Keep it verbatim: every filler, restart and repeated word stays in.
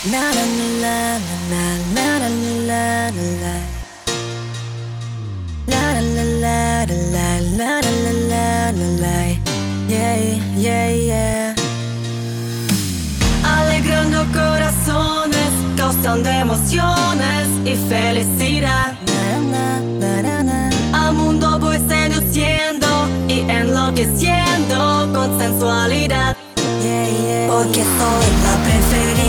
La la la la la la la la la. La la la la la la la la la la. Yeah, yeah, yeah. Alegrando corazones, causando emociones y felicidad. Na, na, na, na. Al mundo voy seduciendo y enloqueciendo con sensualidad. Yeah, yeah. Porque soy la preferida.